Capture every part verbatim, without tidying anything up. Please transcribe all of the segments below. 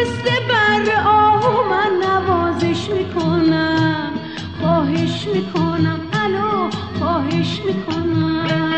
مثل بر آهو من نوازش میکنم، خواهش میکنم الو خواهش میکنم.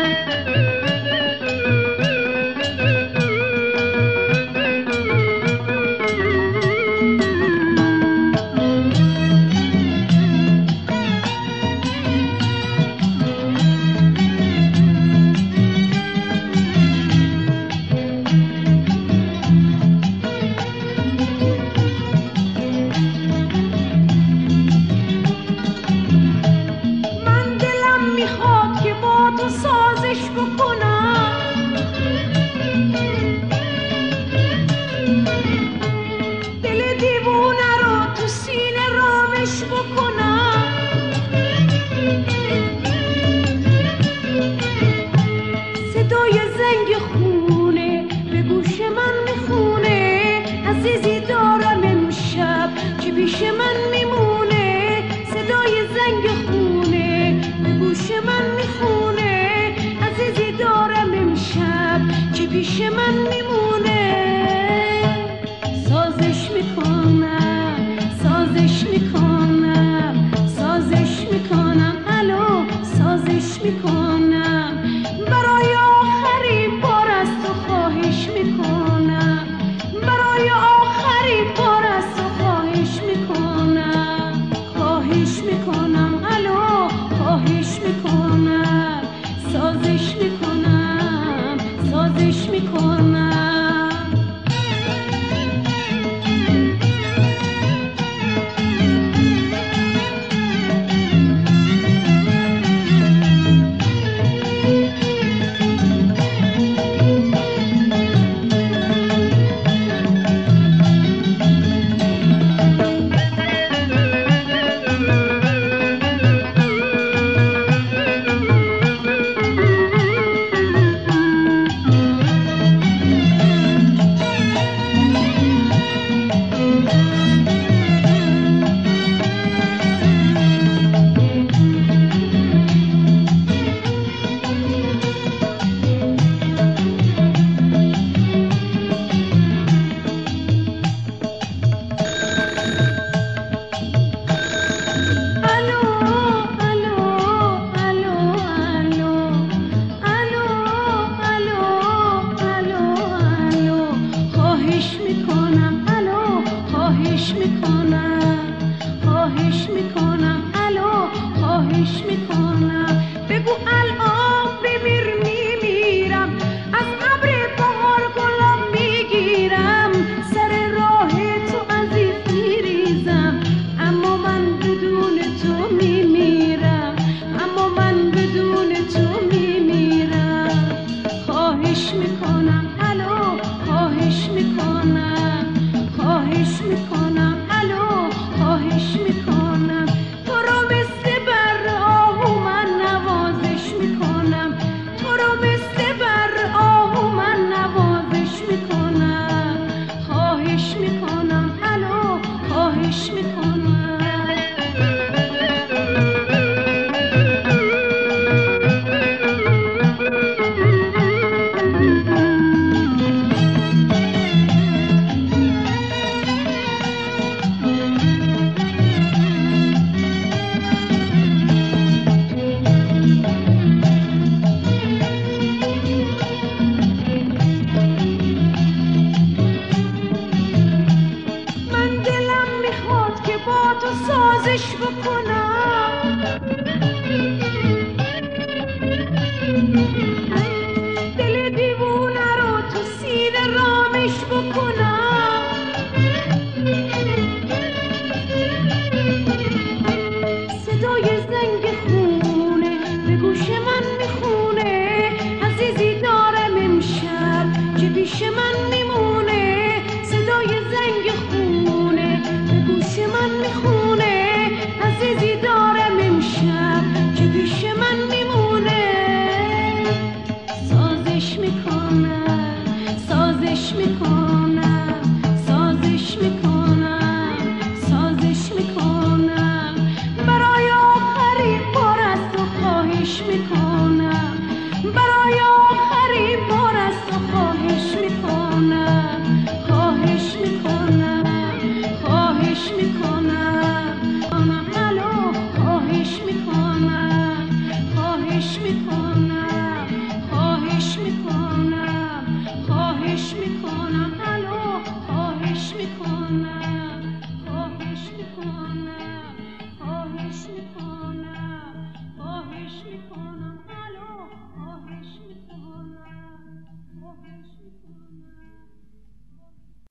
پیش من میمونه صدای زنگ خونه، به گوش من میخونه عزیزی دارم امشب که پیش من میمونه. سازش میکنم سازش میکنم سازش میکنم الو سازش میکنم، برای آخرین بار از تو خواهش میکنم، برای آخرین بار از تو خواهش میکنم، خواهش میکنم الو خواهش میکنم، سازش میکنم سازش میکنم. برای آخرین بار از تو خواهش میکنم، خواهش میکنم خواهش میکنم الو خواهش میکنم